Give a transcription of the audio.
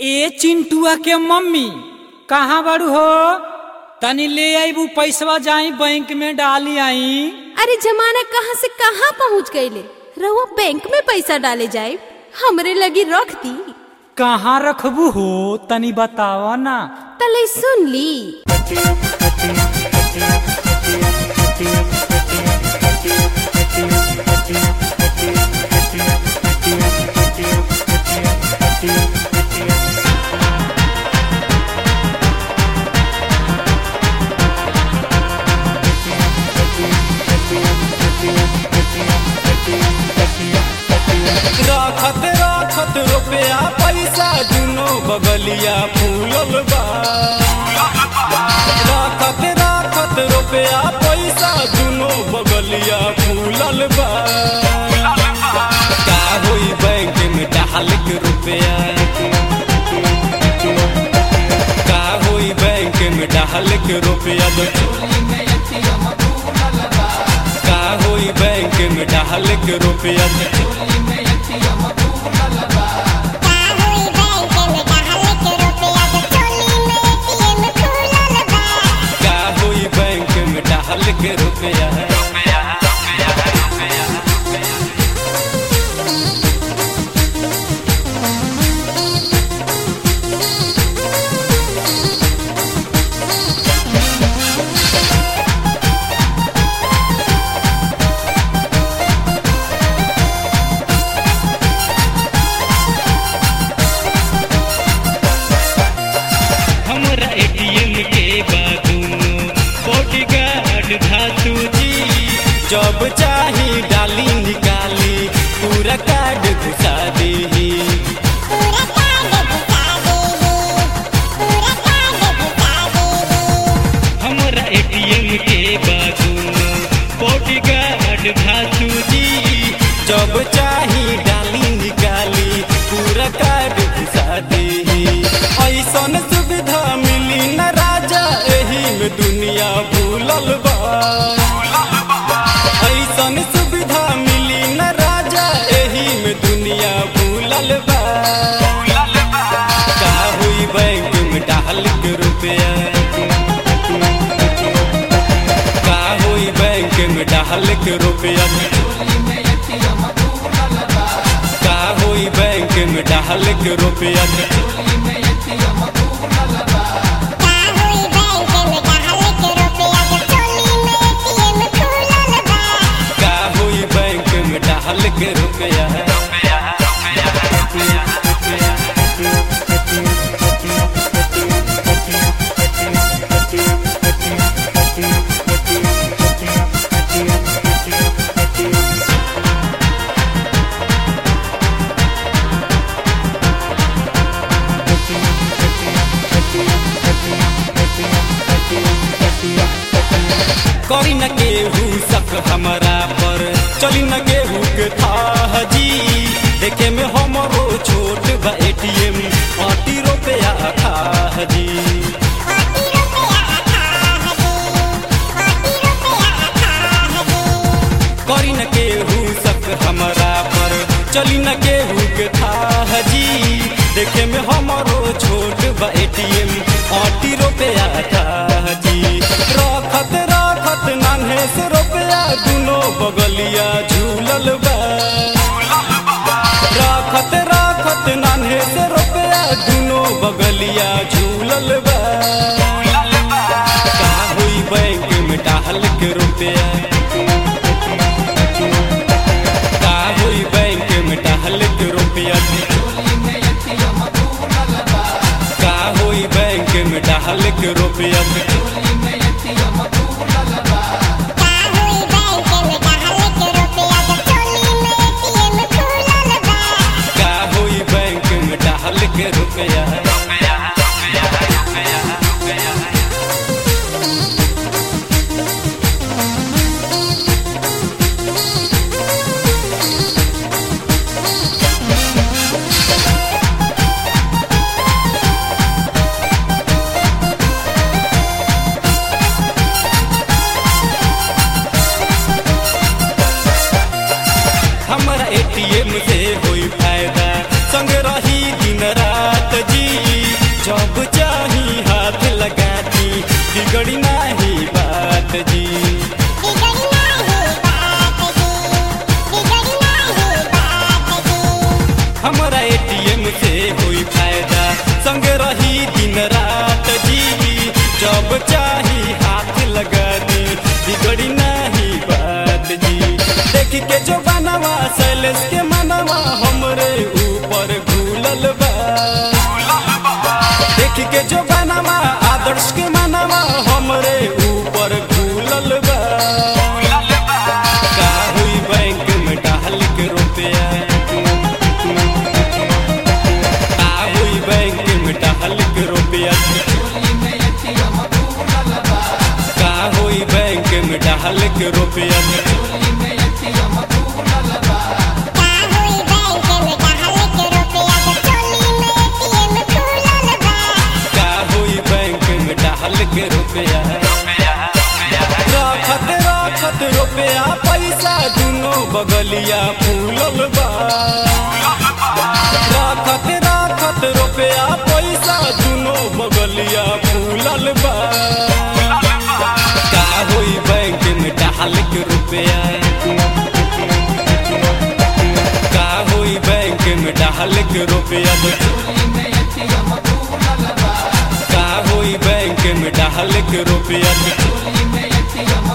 ए चिंटुआ के मम्मी कहाँ बड़ू हो? तनी ले आईबू पैसवा, जाई बैंक में डाली आई। अरे जमाना कहाँ से कहाँ पहुँच गईले। रहुआ बैंक में पैसा डाले जाए, हमरे लगी रख दी। कहाँ रखबू हो तनी बतावा ना। तले सुन ली। राखत राखत रुपया पैसा दुनो बगलिया फूलल बा। राखत राखत रुपया पैसा दुनो बगलिया फूलल बा। का होई बैंक में डाल के रुपया, का होई बैंक में डाल के रुपया, का होई बैंक में डाल के रुपया, के रुपया हमरा एटीएम के बादूनो बॉडीगार्ड धातु जी, जब चाही डाली निकाली पूरा कार्ड घुसा दी। हमरा एटीएम के बादूनो बॉडीगार्ड धातु जी, जब चाही डाली निकाली पूरा कार्ड घुसा दी। ऐसन सुविधा मिली न राजा, एही में दुनिया भूलल बा। ऐसन सुविधा मिली न राजा, एही में दुनिया भूलल बा। का हुई बैंक में डाल के रुपया, का हुई बैंक में डाल के रुपया, का हुई बैंक में डाल के रुपया, डाल के रुपया। करी न केहू शक हमरा पर, चली न केहू के था जी। देखे में हमरो छोट बा एटीएम, 80 रुपया था जी। करी न केहू शक हमरा पर, चली न केहू के था जी। देखे में हमरो छोट बा एटीएम, 80 रुपया था जी। राखत राखत नान्हे से रुपया दुनो बगलिया झूलल बा। राखत राखत नान्हे से रुपया दुनो बगलिया झूलल बा। का हुई बैंक में डाल के रुपया, का हुई बैंक में डाल के रुपया, का हुई बैंक में डाल के रुपया, के रुपया। हमरा एटीएम से होई फायदा, संग रही दिन रात जी। शैलेश के मनवा हमरे ऊपर घूलल बा। देख के जो बनवा आदर्श के मनवा हमरे ऊपर घूलल बा। का हुई बैंक में डाल के रुपया, का हुई बैंक में डाल के रुपया, का हुई बैंक में डाल के रुपया, के रुपया रखत रखत रुपया पैसा दुनो बगलिया फूलल बा। रखत रखत रुपया पैसा दुनो बगलिया फूलल बा। का होई बैंक में डाल के रुपया, का होई बैंक में डाल के रुपया, का होई बैंक में डाल के रुपया।